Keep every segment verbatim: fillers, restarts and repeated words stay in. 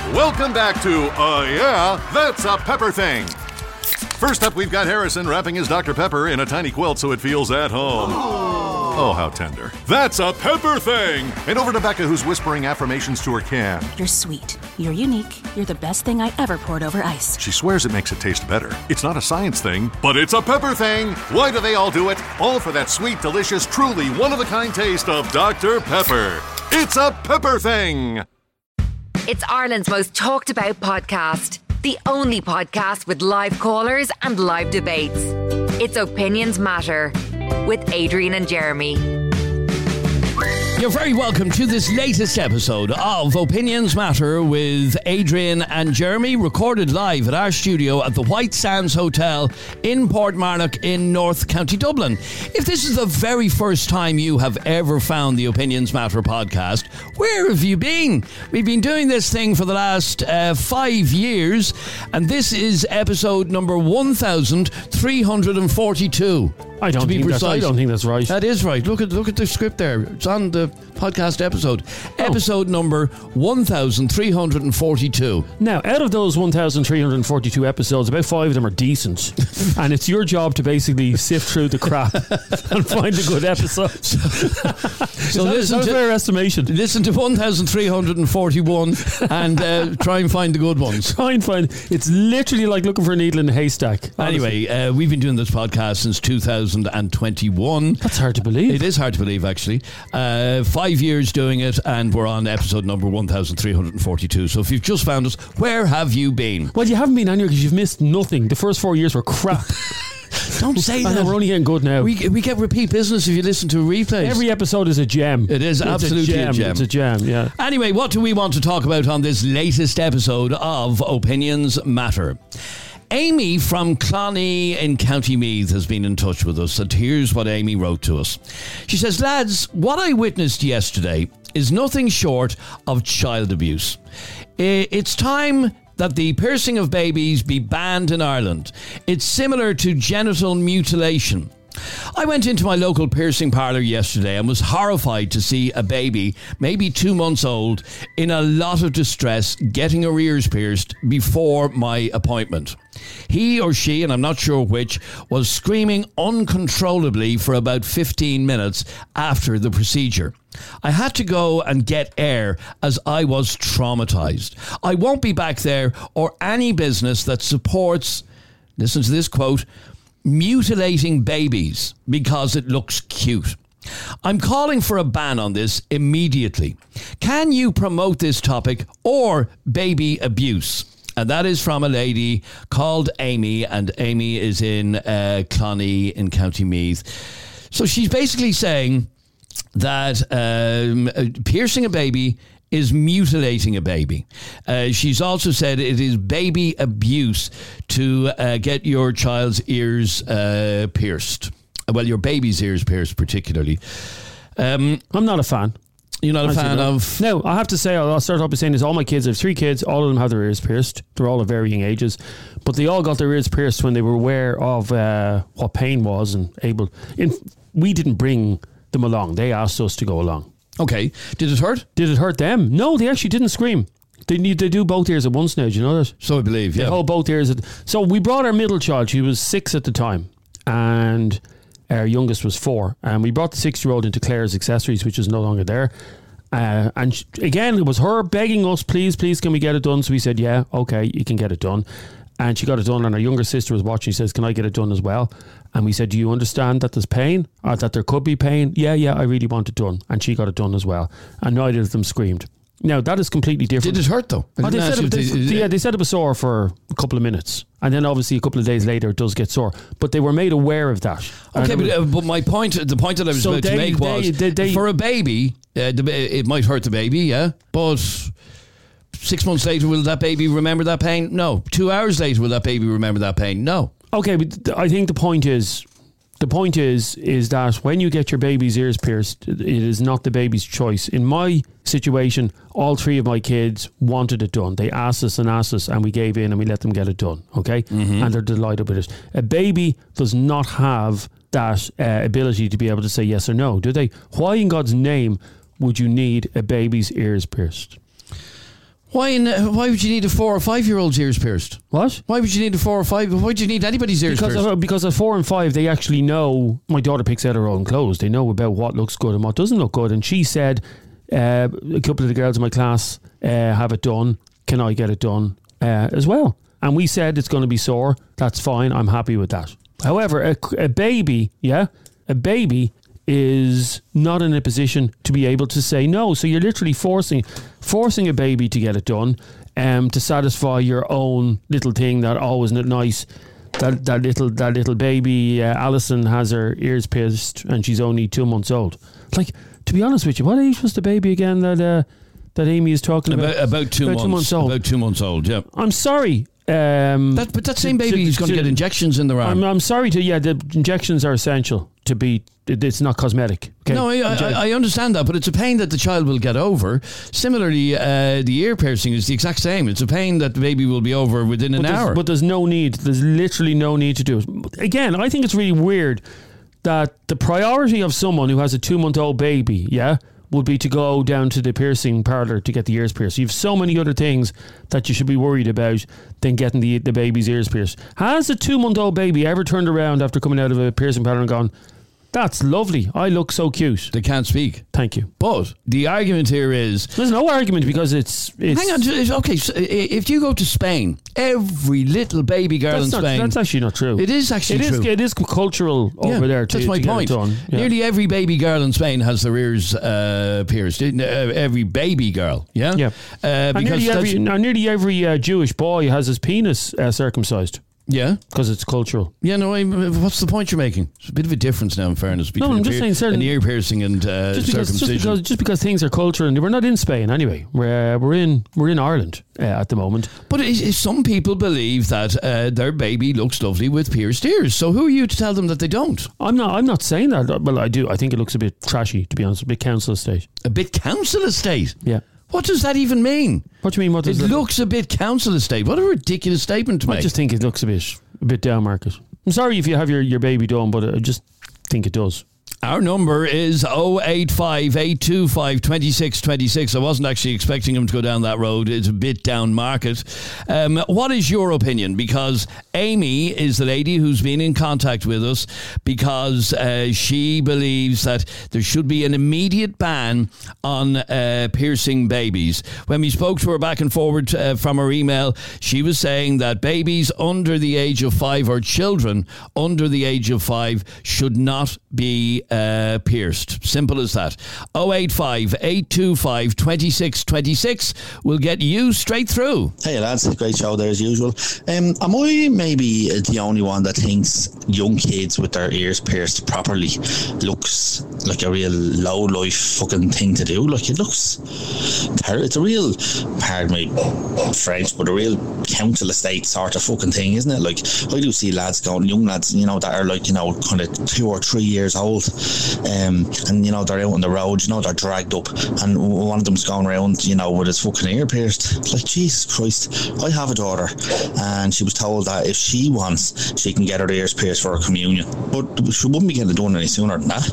Welcome back to, uh, yeah, That's a Pepper Thing. First up, we've got Harrison wrapping his Doctor Pepper in a tiny quilt so it feels at home. Oh, how tender. That's a Pepper Thing! And over to Becca, who's whispering affirmations to her can. You're sweet. You're unique. You're the best thing I ever poured over ice. She swears it makes it taste better. It's not a science thing, but it's a Pepper Thing! Why do they all do it? All for that sweet, delicious, truly one-of-a-kind taste of Doctor Pepper. It's a Pepper Thing! It's Ireland's most talked about podcast. The only podcast with live callers and live debates. It's Opinions Matter with Adrian and Jeremy. You're very welcome to this latest episode of Opinions Matter with Adrian and Jeremy, recorded live at our studio at the White Sands Hotel in Portmarnock in North County Dublin. If this is the very first time you have ever found the Opinions Matter podcast, where have you been? We've been doing this thing for the last uh, five years, and this is episode number one thousand three hundred forty-two. I don't, think that's, I don't think that's right. That is right. Look at look at the script there. It's on the podcast episode. Oh. Episode number one thousand three hundred forty-two. Now, out of those one thousand three hundred forty-two episodes, about five of them are decent. And it's your job to basically sift through the crap and find a good episode. So, so that, listen to, fair estimation. Listen to one thousand three hundred forty-one and uh, try and find the good ones. Try and find. It's literally like looking for a needle in a haystack. Honestly. Anyway, uh, we've been doing this podcast since two thousand twenty-one. That's hard to believe. It is hard to believe, actually. Uh, five years doing it, and we're on episode number one thousand three hundred forty-two. So if you've just found us, where have you been? Well, you haven't been anywhere because you've missed nothing. The first four years were crap. Don't say that. I know, we're only getting good now. We we get repeat business if you listen to replays. Every episode is a gem. It is it's absolutely a gem. a gem. It's a gem, yeah. Anyway, what do we want to talk about on this latest episode of Opinions Matter? Amy from Cloney in County Meath has been in touch with us, and here's what Amy wrote to us. She says, lads, what I witnessed yesterday is nothing short of child abuse. It's time that the piercing of babies be banned in Ireland. It's similar to genital mutilation. I went into my local piercing parlour yesterday and was horrified to see a baby, maybe two months old, in a lot of distress getting her ears pierced before my appointment. He or she, and I'm not sure which, was screaming uncontrollably for about fifteen minutes after the procedure. I had to go and get air as I was traumatised. I won't be back there or any business that supports, listen to this quote, mutilating babies because it looks cute. I'm calling for a ban on this immediately. Can you promote this topic or baby abuse? And that is from a lady called Amy, and Amy is in uh, Cloney in County Meath. So she's basically saying that um, piercing a baby is mutilating a baby. Uh, she's also said it is baby abuse to uh, get your child's ears uh, pierced. Well, your baby's ears pierced particularly. Um, I'm not a fan. You're not a As fan you know. of... No, I have to say, I'll start off by saying this. All my kids, I have three kids, all of them have their ears pierced. They're all of varying ages. But they all got their ears pierced when they were aware of uh, what pain was and able... In, we didn't bring them along. They asked us to go along. Okay. Did it hurt? Did it hurt them? No, they actually didn't scream. They need they do both ears at once now. Do you know that? So I believe, yeah. They hold both ears. At, so we brought our middle child. She was six at the time. And our youngest was four. And we brought the six-year-old into Claire's Accessories, which is no longer there. Uh, and she, again, it was her begging us, please, please, can we get it done? So we said, yeah, okay, you can get it done. And she got it done, and her younger sister was watching. She says, can I get it done as well? And we said, do you understand that there's pain or that there could be pain? Yeah, yeah, I really want it done. And she got it done as well. And neither of them screamed. Now, that is completely different. Did it hurt, though? Oh, they, said it, they, yeah, they said it was sore for a couple of minutes. And then, obviously, a couple of days later, it does get sore. But they were made aware of that. Okay, but, uh, but my point, the point that I was so about they, to make was, they, they, they, for a baby, uh, the, it might hurt the baby, yeah, but six months later, will that baby remember that pain? No. Two hours later, will that baby remember that pain? No. Okay, but I think the point is, the point is, is that when you get your baby's ears pierced, it is not the baby's choice. In my situation, all three of my kids wanted it done. They asked us and asked us, and we gave in and we let them get it done. Okay, mm-hmm. And they're delighted with it. A baby does not have that uh, ability to be able to say yes or no, do they? Why in God's name would you need a baby's ears pierced? Why in, uh, why would you need a four or five year old's ears pierced? What? Why would you need a four or five? Why would you need anybody's ears Because pierced? of, because at four and five, they actually know. My daughter picks out her own clothes. They know about what looks good and what doesn't look good. And she said, uh, a couple of the girls in my class uh, have it done. Can I get it done uh, as well? And we said it's going to be sore. That's fine. I'm happy with that. However, a, a baby, yeah, a baby is not in a position to be able to say no. So you're literally forcing forcing a baby to get it done, um, to satisfy your own little thing that always nice. That that little that little baby uh, Alison has her ears pierced and she's only two months old. Like, to be honest with you, what age was the baby again that uh, that Amy is talking about? About, about, two, about months, two months old. About two months old. Yeah. I'm sorry. Um, That, but that same baby is going to get injections in their arm. I'm, I'm sorry to, yeah, the injections are essential to be, it, it's not cosmetic. Okay? No, I, I, I understand that, but it's a pain that the child will get over. Similarly, uh, the ear piercing is the exact same. It's a pain that the baby will be over within an but hour. But there's no need, there's literally no need to do it. Again, I think it's really weird that the priority of someone who has a two month old baby, yeah, would be to go down to the piercing parlour to get the ears pierced. You have so many other things that you should be worried about than getting the the baby's ears pierced. Has a two-month-old baby ever turned around after coming out of a piercing parlour and gone, that's lovely, I look so cute? They can't speak. Thank you. But the argument here is... There's no argument because it's... it's hang on, okay, so if you go to Spain, every little baby girl that's in not, Spain... That's actually not true. It is actually it true. Is, it is cultural yeah, over there to, that's my to get point. it done. Yeah. Nearly every baby girl in Spain has their ears uh, pierced. Uh, every baby girl, yeah? Yeah. Uh, and because nearly every, now, nearly every uh, Jewish boy has his penis uh, circumcised. Yeah, because it's cultural. Yeah, no. I, what's the point you're making? It's a bit of a difference now, in fairness, between no, I'm just ear, saying certain, an ear piercing and uh, just because, circumcision. Just because, just because things are cultural, and we're not in Spain anyway. We're uh, we're in we're in Ireland uh, at the moment. But it, it, some people believe that uh, their baby looks lovely with pierced ears. So who are you to tell them that they don't? I'm not. I'm not saying that. Well, I do. I think it looks a bit trashy, to be honest. A bit council estate. A bit council estate. Yeah. What does that even mean? What do you mean? What does it it looks a bit council estate? What a ridiculous statement to I make. I just think it looks a bit a bit down market. I'm sorry if you have your, your baby done, but I just think it does. Our number is oh eight five, eight two five, two six two six. I wasn't actually expecting him to go down that road. It's a bit down market. Um, what is your opinion? Because Amy is the lady who's been in contact with us because uh, she believes that there should be an immediate ban on uh, piercing babies. When we spoke to her back and forward uh, from her email, she was saying that babies under the age of five or children under the age of five should not be Uh, pierced. Simple as that. oh eight five, eight two five, two six two six will get you straight through. Hey lads, great show there as usual. Um, am I maybe the only one that thinks young kids with their ears pierced properly looks like a real low life fucking thing to do? Like, it looks ter- it's a real, pardon me French, but a real council estate sort of fucking thing, isn't it? Like, I do see lads going, young lads, you know, that are like, you know, kind of two or three years old. Um, and you know, they're out on the road, you know, they're dragged up, and one of them's going around, you know, with his fucking ear pierced. Like, Jesus Christ, I have a daughter, and she was told that if she wants, she can get her ears pierced for her communion, but she wouldn't be getting it done any sooner than that.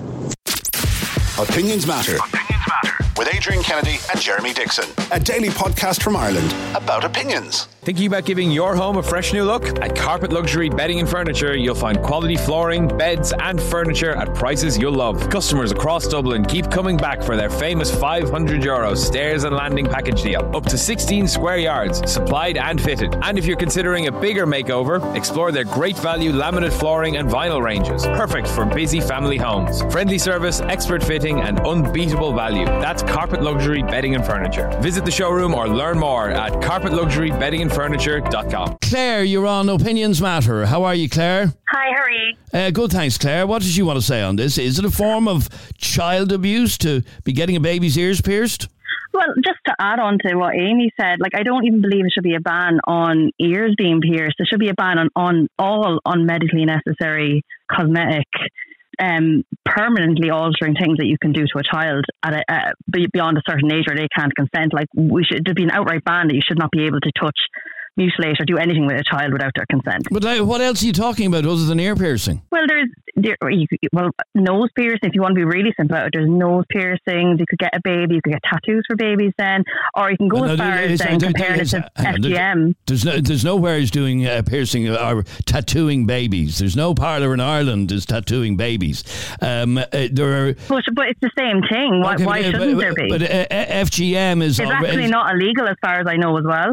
Opinions Matter. Opinions Matter. With Adrian Kennedy and Jeremy Dixon. A daily podcast from Ireland about opinions. Thinking about giving your home a fresh new look? At Carpet Luxury Bedding and Furniture, you'll find quality flooring, beds and furniture at prices you'll love. Customers across Dublin keep coming back for their famous five hundred euro stairs and landing package deal. Up to sixteen square yards, supplied and fitted. And if you're considering a bigger makeover, explore their great value laminate flooring and vinyl ranges. Perfect for busy family homes. Friendly service, expert fitting and unbeatable value. That's Carpet Luxury Bedding and Furniture. Visit the showroom or learn more at carpet luxury bedding and furniture dot com. Claire, you're on Opinions Matter. How are you, Claire? Hi, how are you? Uh, good, thanks, Claire. What did you want to say on this? Is it a form of child abuse to be getting a baby's ears pierced? Well, just to add on to what Amy said, like, I don't even believe it should be a ban on ears being pierced. There should be a ban on, on all unmedically necessary cosmetic, um, permanently altering things that you can do to a child at a, uh, beyond a certain age where they can't consent. Like, we should there'd be an outright ban that you should not be able to touch mutilate or do anything with a child without their consent. But like, what else are you talking about other than ear piercing? Well, there's there, you, well nose piercing. If you want to be really simple about it, there's nose piercings. You could get a baby. You could get tattoos for babies then, or you can go no, as far no, as then comparing it to F G M. There's no, there's nowhere is doing uh, piercing or tattooing babies. There's no parlour in Ireland is tattooing babies. Um, uh, there are, but, but it's the same thing. Why, okay, why but, shouldn't but, there be? But uh, F G M is it's already, actually not illegal as far as I know as well.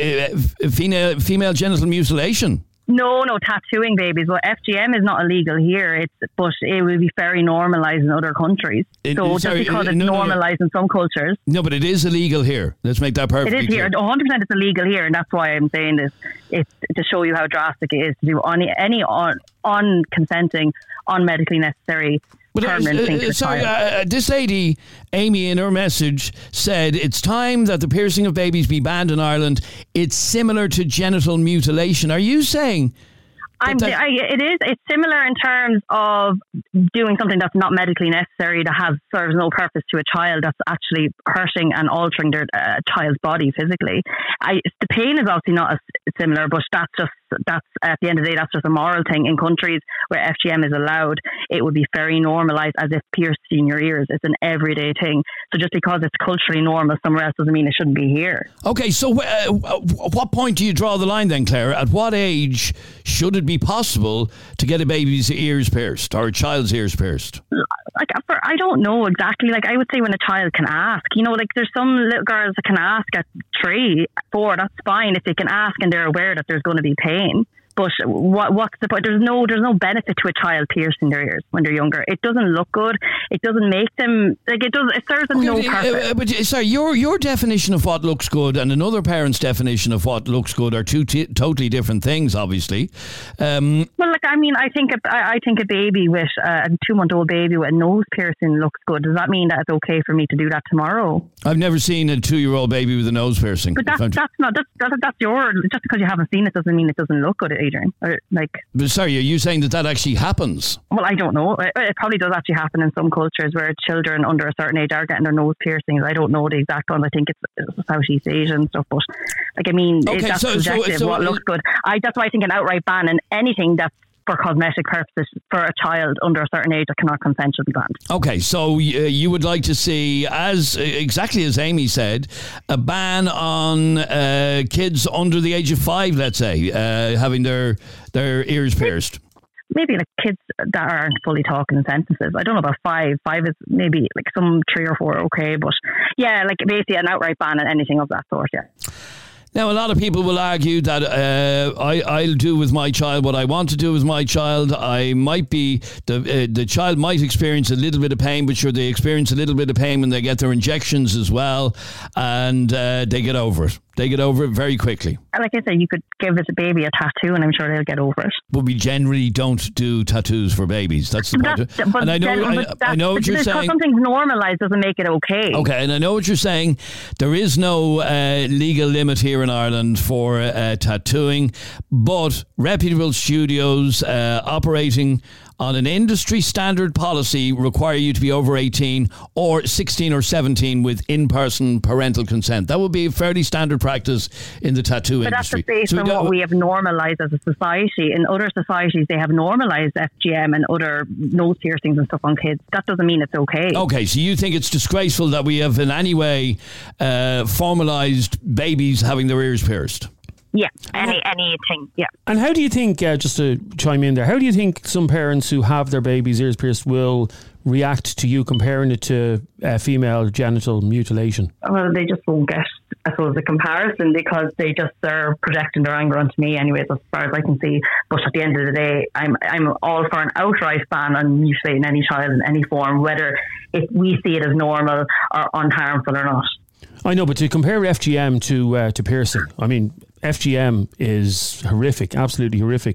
Uh, female female genital mutilation. No, no, tattooing babies. Well, F G M is not illegal here. It's but it will be very normalised in other countries. It, so sorry, just because uh, it's no, normalised no, no. in some cultures. No, but it is illegal here. Let's make that perfectly It is here. clear. one hundred percent it's illegal here, and that's why I'm saying this. It's to show you how drastic it is to do any, any un, unconsenting, unmedically necessary But uh, uh, sorry, uh, this lady, Amy, in her message said it's time that the piercing of babies be banned in Ireland. It's similar to genital mutilation. Are you saying? I'm, that- I, it is. It's similar in terms of doing something that's not medically necessary that has serves no purpose to a child. That's actually hurting and altering their uh, child's body physically. I, the pain is obviously not as similar, but that's just that's at the end of the day that's just a moral thing. In countries where F G M is allowed, it would be very normalised as if piercing your ears. It's an everyday thing. So just because it's culturally normal somewhere else doesn't mean it shouldn't be here. Okay, so uh, what point do you draw the line then, Claire? At what age should it be possible to get a baby's ears pierced or a child's ears pierced? Like, I don't know exactly. Like, I would say when a child can ask. You know, like there's some little girls that can ask at three, four. That's fine if they can ask and they're aware that there's going to be pain. But what what's the point? There's no there's no benefit to a child piercing their ears when they're younger. It doesn't look good. It doesn't make them like it does. It serves them no purpose. Uh, but sorry, your your definition of what looks good and another parent's definition of what looks good are two t- totally different things. Obviously. Um, well, like I mean, I think a, I think a baby with uh, a two month old baby with a nose piercing looks good. Does that mean that it's okay for me to do that tomorrow? I've never seen a two year old baby with a nose piercing. But that's that's not that's that's, that's your just because you haven't seen it doesn't mean it doesn't look good. Adrian. Or like, but sorry, are you saying that that actually happens? Well, I don't know. It, it probably does actually happen in some cultures where children under a certain age are getting their nose piercings. I don't know the exact one. I think it's, it's Southeast Asia and stuff. But like, I mean, okay, it, that's so, subjective. So, so, what looks good. I that's why I think an outright ban on anything that's for cosmetic purposes for a child under a certain age that cannot consent should be banned. Okay, so uh, you would like to see, as exactly as Amy said, a ban on uh, kids under the age of five, let's say, uh, having their their ears pierced. Maybe like kids that aren't fully talking in sentences. I don't know about five. Five is maybe like some three or four, okay, but yeah, like basically an outright ban on anything of that sort. Yeah. Now, a lot of people will argue that uh, I, I'll do with my child what I want to do with my child. I might be, the uh, the child might experience a little bit of pain, but sure, they experience a little bit of pain when they get their injections as well, and uh, they get over it. They get over it very quickly. Like I said, you could give this baby a tattoo and I'm sure they'll get over it. But we generally don't do tattoos for babies. That's the point. That's, but and I know, then, I, I know what you're saying. Because something's normalised doesn't make it okay. Okay, and I know what you're saying. There is no uh, legal limit here in Ireland for uh, tattooing, but reputable studios uh, operating on an industry standard policy require you to be over eighteen or sixteen or seventeen with in-person parental consent. That would be a fairly standard practice in the tattoo but industry. But that's based so on we what we have normalised as a society. In other societies, they have normalised F G M and other nose piercings and stuff on kids. That doesn't mean it's okay. Okay, so you think it's disgraceful that we have in any way uh, formalised babies having their ears pierced? Yeah, any anything, yeah. And how do you think, uh, just to chime in there, how do you think some parents who have their baby's ears pierced will react to you comparing it to uh, female genital mutilation? Well, they just won't get, I suppose, the comparison because they just are projecting their anger onto me anyways, as far as I can see. But at the end of the day, I'm I'm all for an outright ban on mutilating any child in any form, whether if we see it as normal or unharmful or not. I know, but to compare F G M to uh, to piercing, I mean, F G M is horrific, absolutely horrific.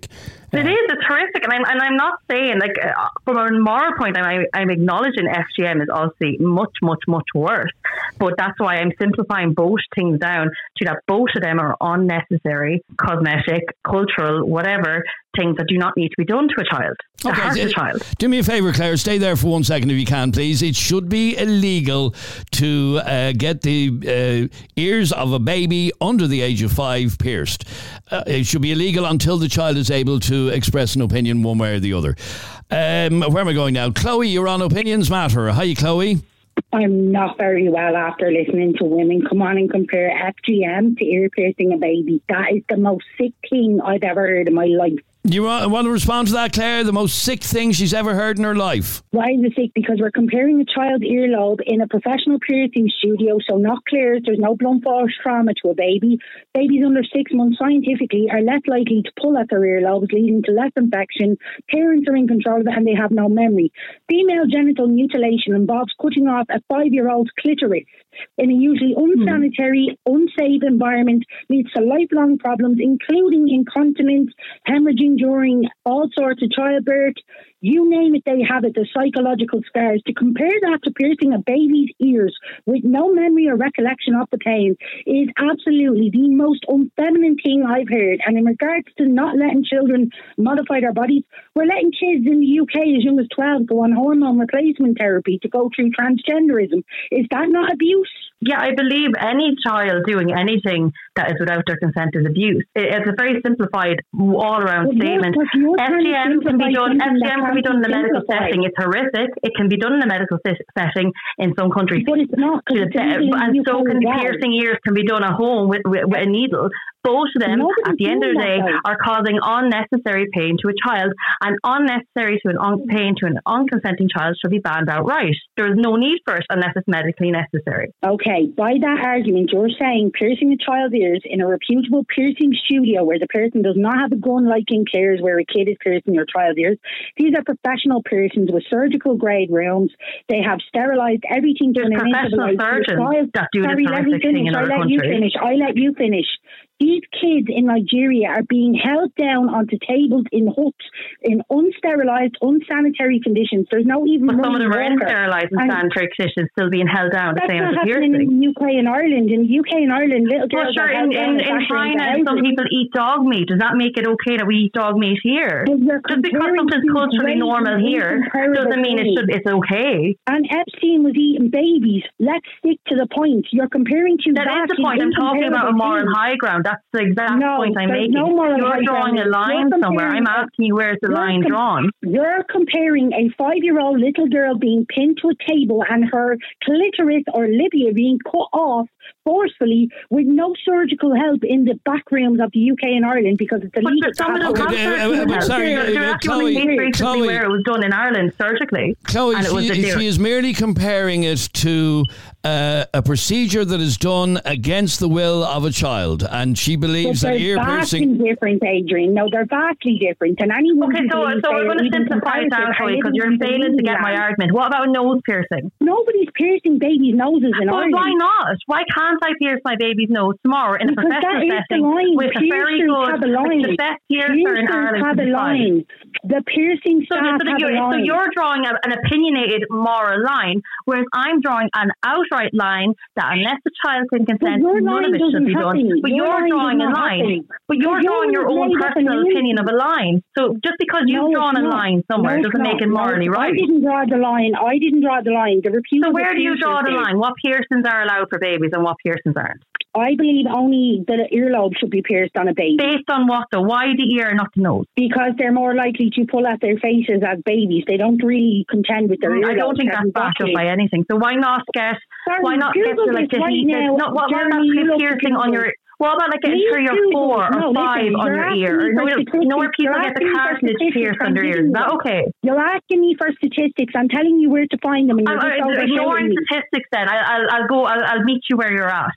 It is. It's horrific, and I'm and I'm not saying like uh, from a moral point. I'm I'm acknowledging F G M is obviously much much much worse, but that's why I'm simplifying both things down to that both of them are unnecessary, cosmetic, cultural, whatever things that do not need to be done to a child. To Okay, hurt uh, a child. do me a favour, Claire. Stay there for one second if you can, please. It should be illegal to uh, get the uh, ears of a baby under the age of five pierced. Uh, it should be illegal until the child is able to express an opinion one way or the other. Um, where am I going now? Chloe, you're on Opinions Matter. Hi, Chloe. I'm not very well after listening to women come on and compare F G M to ear piercing a baby. That is the most sick thing I've ever heard in my life. You want, want to respond to that, Claire? The most sick thing she's ever heard in her life. Why is it sick? Because we're comparing a child's earlobe in a professional piercing studio, so not Claire's, there's no blunt force trauma to a baby. Babies under six months scientifically are less likely to pull at their earlobes, leading to less infection. Parents are in control of it and they have no memory. Female genital mutilation involves cutting off a five-year-old's clitoris in a usually unsanitary, unsafe environment, leads to lifelong problems, including incontinence, hemorrhaging during all sorts of childbirth. You name it, they have it, the psychological scars. To compare that to piercing a baby's ears with no memory or recollection of the pain is absolutely the most unfeminine thing I've heard. And in regards to not letting children modify their bodies, we're letting kids in the U K as young as twelve go on hormone replacement therapy to go through transgenderism. Is that not abuse? Yeah, I believe any child doing anything that is without their consent is abuse. It's a very simplified, all-around statement. F G M can be done. F G M can be done in a medical setting. It's horrific. It can be done in a medical setting in some countries. But it's not. And so can piercing ears can be done at home with, with, with a needle. Both of them, at the end of the day, are causing unnecessary pain to a child, and unnecessary to an un- pain to an unconsenting child should be banned outright. There is no need for it unless it's medically necessary. Okay, by that argument, you're saying piercing a child's ears in a reputable piercing studio where the person does not have a gun like in Claire's where a kid is piercing your child's ears. These are professional piercings with surgical grade rooms. They have sterilised everything. There's professional surgeons that do Sorry, this let me horrific thing finish. in I other let you countries. finish. I let you finish. These kids in Nigeria are being held down onto tables in huts in unsterilised, unsanitary conditions. There's no even. But some of them are in water. sterilised and sanitary conditions, still being held down the That's same not as the happening piercing. in the U K and Ireland. In the U K and Ireland, little Well, girls sure, are in, held down in, and in backed into China, some houses. people eat dog meat. Does that make it okay that we eat dog meat here? But you're Just because comparing something's two culturally great normal here incomparable doesn't mean it things. should. It's okay. And Epstein was eating babies. Let's stick to the point. You're comparing two That is the vastly point. I'm talking about a incomparable moral things. high ground. That's the exact No, point I'm there's making. no moral You're high drawing ground. a line You're somewhere. I'm comparing- asking you where's the You're line com- drawn. You're comparing a five-year-old little girl being pinned to a table and her clitoris or labia being cut off forcefully with no surgical help in the back rooms of the U K and Ireland because it's illegal. But some of them Okay, have uh, uh, surgical uh, help. sorry, There- uh, there uh, actually was a Chloe, case recently Chloe. where it was done in Ireland surgically. Chloe, and it was she, a deer. she is merely comparing it to uh, a procedure that is done against the will of a child, and she But believes that they're ear vastly piercing. different, Adrian. No, they're vastly different. And anyone Okay, who so believes so they we're are going to even simplify it down, comparative Chloe, are because you're living failing to in get my that. argument. What about nose piercing? Nobody's piercing babies' noses in Well, Ireland. why not? Why can't I pierce my baby's nose tomorrow in a Because that professional is the setting line. with a very Piercers good, have a line. like the best piercer in Piercers Ireland? have to a decide. line. The piercing So, staff so, have you're, a so line. you're drawing a, an opinionated moral line, whereas I'm drawing an outright line that unless the child can consent, your none of line it should doesn't be done. happen. But Your you're line drawing does a not line. happen. But you're Because drawing your yours own made up an personal illusion. opinion of a line. So just because you've No, drawn it's a not. line somewhere No, it's doesn't make not. it morally No, I right. didn't draw the line. I didn't draw the line. The reputable So where do you draw the piercers line? What piercings are allowed for babies and what piercings aren't? I believe only the earlobe should be pierced on a baby. Based on what though? Why the ear, not the nose? Because they're more likely to pull at their faces as babies. They don't really contend with their earlobes. I don't think that's backed up by anything. So why not get? Sorry, why not get Google to like this the right heat? now. Not what about Jeremy, you look piercing on your? Google. What about like getting Please three or Google. four or No, five listen, on you're your asking ear? me Or for no, you know where statistics. people You're get the asking me for cartilage statistics. pierced I'm on their ears. giving Is that them. okay? You're asking me for statistics. I'm telling you where to find them. And I'm, you're just I'm overshadowing ignoring me. statistics. Then I, I'll, I'll go. I'll, I'll meet you where you're at.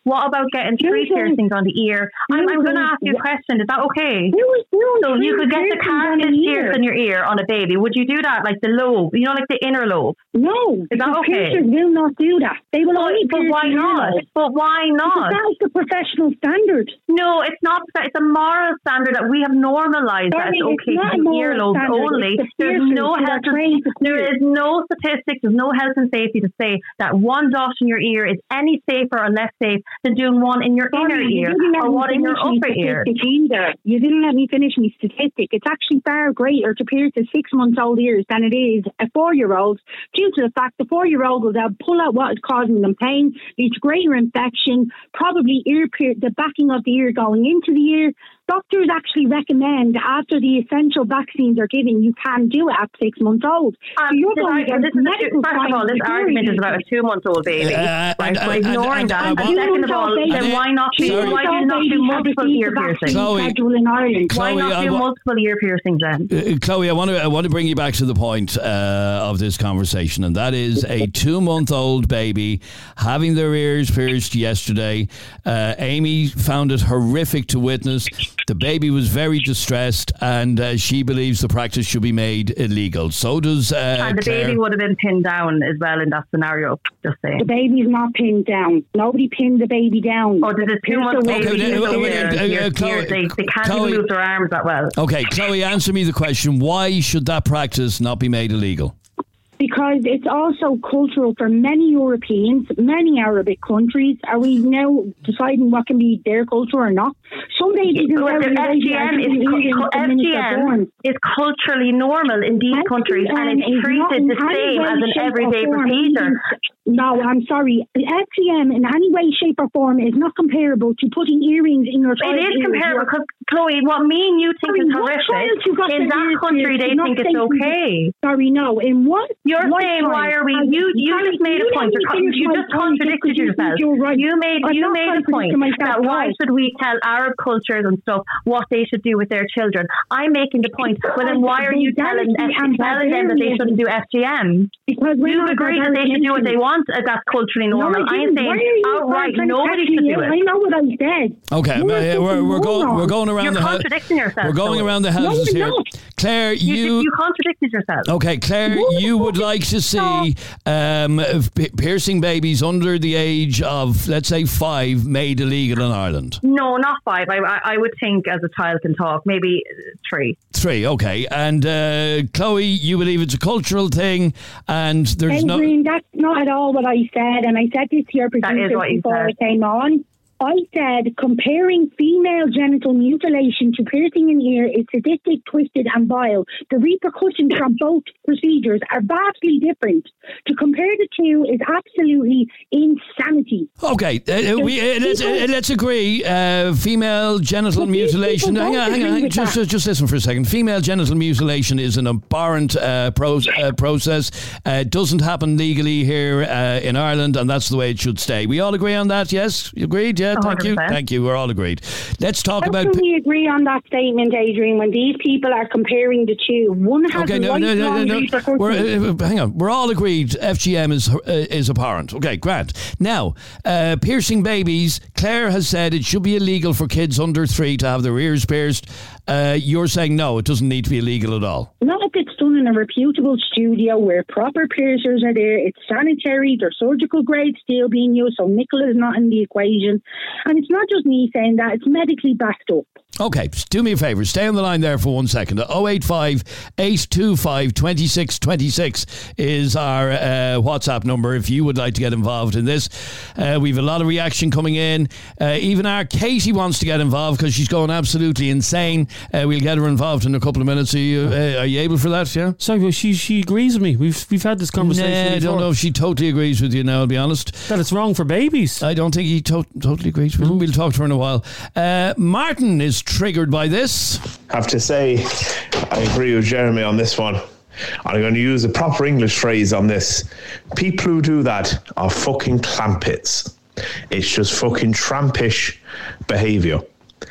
What about getting three piercings on the ear? I'm, I'm going to ask you a question. Is that okay? So you could get the cartilage pierced in your ear on a baby. Would you do that, like the lobe? You know, like the inner lobe? No. Is that okay? Piercers will not do that. They will only But why not? But why not? That's the professional standard. No, it's not. It's a moral standard that we have normalised that it's okay to do earlobes only. There's no health. There is no statistics. There's no health and safety to say that one dot in your ear is any safer or less safe than doing one in your Sorry, inner you ear didn't let or me one in your finish upper me ear. statistic Either. You didn't let me finish my statistic. It's actually far greater to pierce a six-month-old ears than it is a four-year-old, due to the fact the four-year-old will then pull out what is causing them pain, lead to greater infection, probably ear pier- the backing of the ear going into the ear. Doctors actually recommend after the essential vaccines are given, you can do it at six months old. Um, so you're this going argument, to this is a two, first of all, this argument is about a two-month-old baby. Uh, right? and- So and- ignoring and- that. and- And, and- second of all, and- then and- why not do Sorry. why do you not do multiple ear piercings? Chloe, in Ireland. Why Chloe, not I do wa- multiple ear piercings then? Uh, Chloe, I want to I want to bring you back to the point uh, of this conversation, and that is a two-month-old baby having their ears pierced yesterday. Uh, Amy found it horrific to witness. The baby was very distressed, and uh, she believes the practice should be made illegal. So does uh, And the Claire. baby would have been pinned down as well in that scenario. Just saying. The baby's not pinned down. Nobody pinned the baby down. Oh, there's a two-month Okay, baby. uh, who's uh, there, uh, uh, here, uh, Chloe- here, they, they can't Chloe- even move their arms that well. Okay, Chloe, answer me the question: why should that practice not be made illegal? Because it's also cultural for many Europeans, many Arabic countries. Are we now deciding what can be their culture or not? Some babies in Well, the Saudi F G Arabia M are is given cu- earrings cu- the minute they're born. F G M is culturally normal in these countries, and F G M it's is not treated in the any same way, as an shape, or everyday form procedure. even- No, I'm sorry. The F G M in any way, shape or form is not comparable to putting earrings in your It child's is ears. comparable because, Chloe, what me and you think Sorry, is what child you got horrific, in their that ears country pierced they is not think it's safe to- okay. Sorry, no. In what? You're what saying, time? why are we... Has- You you Sorry, just made a you point. let me You're, finish you my just point contradicted because you think yourself. you're right. You made I'm you not made a point contradicting myself that why twice. should we tell Arab cultures and stuff what they should do with their children? I'm making the point. Well, then why are you telling, Vulgarity F- and telling them that they shouldn't do F G M? Because we're You've not agreed that they should do what they want. Uh, that's culturally normal. No, I I'm didn't. Why are saying you outright trying to nobody catch should me do out? it. I know what I said. Okay, You're uh, a we're, we're fucking going moron. we're going around You're the house. contradicting yourself. We're going Chloe. around the No, houses you're here. not. Claire, You, you. you contradicted yourself. Okay, Claire, you would like to see um, p- piercing babies under the age of, let's say, five made illegal in Ireland. No, not five. I, I I would think as a child can talk, maybe uh, three. Three, okay. And uh, Chloe, you believe it's a cultural thing, and there's no. Adrian, that's not at all what I said, and I said this to your That is producer what you before said. I came on. I said comparing female genital mutilation to piercing an ear is sadistic, twisted, and vile. The repercussions from both procedures are vastly different. To compare the two is absolutely insanity. Okay, uh, uh, we, uh, let's, uh, let's agree. Uh, female genital But these mutilation. people Hang don't on, hang agree on. with Just, that. just, just listen for a second. Female genital mutilation is an abhorrent uh, pro- uh, process. Uh, it doesn't happen legally here uh, in Ireland, and that's the way it should stay. We all agree on that, yes? You agreed? Yeah, thank you. one hundred percent. Thank you. We're all agreed. Let's talk How about. can we agree on that statement, Adrian, when these people are comparing the two? One has Okay, a no, no, no, no, lifelong no. repercussion. We're, uh, hang on. We're all agreed F G M is uh, is abhorrent. Okay, Grant. Now, uh, piercing babies. Claire has said it should be illegal for kids under three to have their ears pierced. Uh, you're saying no, it doesn't need to be illegal at all. Not if it's done in a reputable studio where proper piercers are there. It's sanitary. There's surgical grade steel being used, so nickel is not in the equation. And it's not just me saying that, it's medically backed up. Okay, do me a favour. Stay on the line there for one second. oh eight five, eight two five, two six two six is our uh, WhatsApp number if you would like to get involved in this. Uh, we have a lot of reaction coming in. Uh, even our Katie wants to get involved because she's going absolutely insane. Uh, we'll get her involved in a couple of minutes. Are you, uh, are you able for that, yeah? Sorry, but she she agrees with me. We've we've had this conversation Nah, I before. don't know if she totally agrees with you now, I'll be honest. That it's wrong for babies. I don't think he to- totally agrees with you. We'll talk to her in a while. Uh, Martin is triggered by this. Have to say, I agree with Jeremy on this one. I'm going to use a proper English phrase on this. People who do that are fucking clampets. It's just fucking trampish behaviour.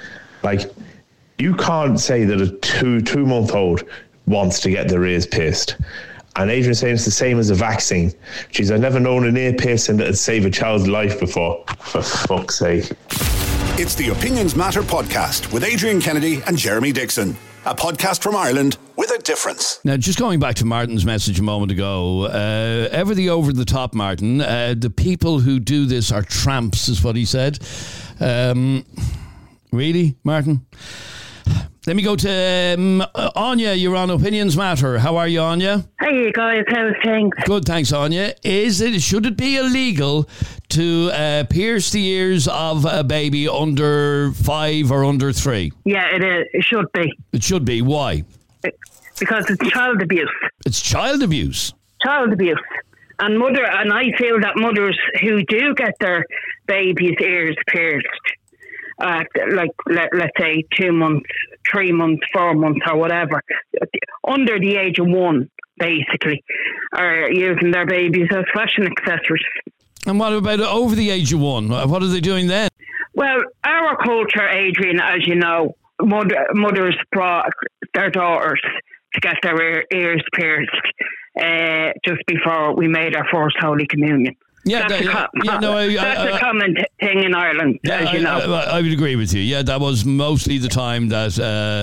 Like, you can't say that a two two month old wants to get their ears pierced And Adrian's saying it's the same as a vaccine. Jeez, I've never known an ear piercing that had saved a child's life before. For fuck's sake. It's the Opinions Matter podcast with Adrian Kennedy and Jeremy Dixon. A podcast from Ireland with a difference. Now, just going back to Martin's message a moment ago, uh, ever the over the top, Martin. Uh, the people who do this are tramps, is what he said. Um, really, Martin? Let me go to um, Anya. You're on Opinions Matter. How are you, Anya? Hey guys, how's things? Good, thanks, Anya. Is it? Should it be illegal to uh, pierce the ears of a baby under five or under three? Yeah, it is. It should be. It should be. Why? Because it's child abuse. It's child abuse. Child abuse. And mother, and I feel that mothers who do get their baby's ears pierced, uh, like let, let's say two months, three months, four months, or whatever, under the age of one, basically, are using their babies as fashion accessories. And what about over the age of one? What are they doing then? Well, our culture, Adrian, as you know, mother, mothers brought their daughters to get their ear, ears pierced uh, just before we made our first Holy Communion. Yeah, that's, that, a, com- yeah, no, I, that's I, I, a common t- thing in Ireland, yeah, as you know. I, I, I would agree with you. Yeah, that was mostly the time that uh,